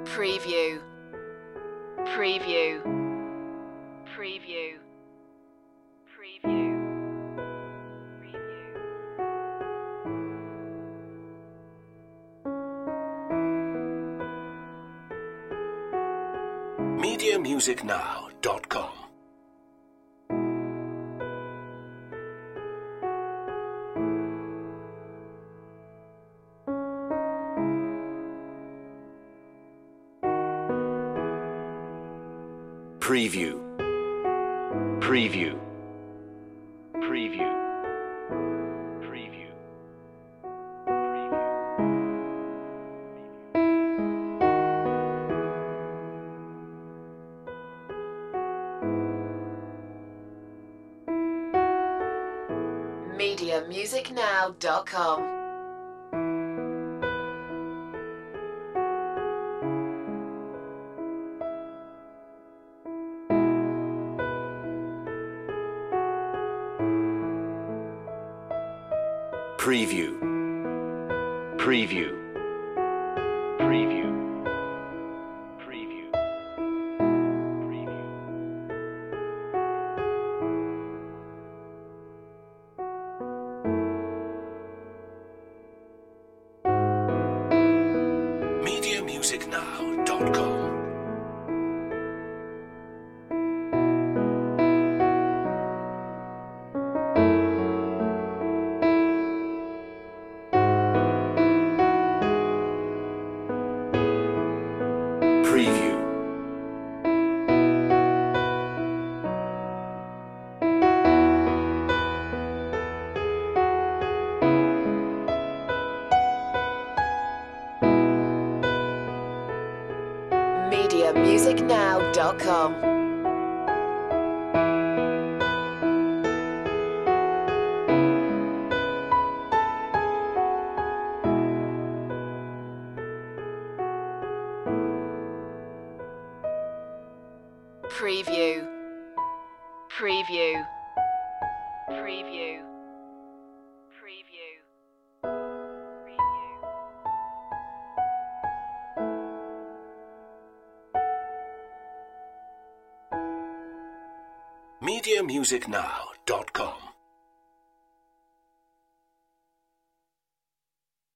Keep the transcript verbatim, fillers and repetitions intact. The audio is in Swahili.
Preview. Preview. Preview. Preview. media music now dot com. Preview. Preview. Preview. Preview. media music now dot com. Preview. Preview. Preview. Preview. Preview. media music now dot com. Preview. media music now dot com. Preview. Preview. Preview. Preview. media music now dot com.